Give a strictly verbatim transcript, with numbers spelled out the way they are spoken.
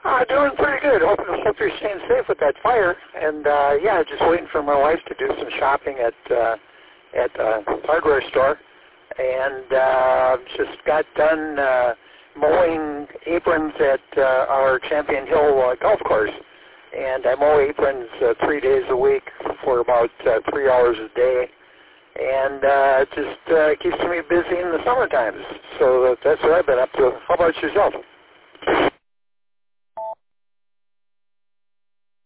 Uh, doing pretty good. Hope, hope you're staying safe with that fire. And, uh, yeah, just waiting for my wife to do some shopping at, uh, at a hardware store. And, uh, just got done, uh, mowing aprons at, uh, our Champion Hill uh, golf course. And I mow aprons uh, three days a week for about uh, three hours a day. And, uh, it just, uh, keeps me busy in the summer times. So that's what I've been up to. How about yourself?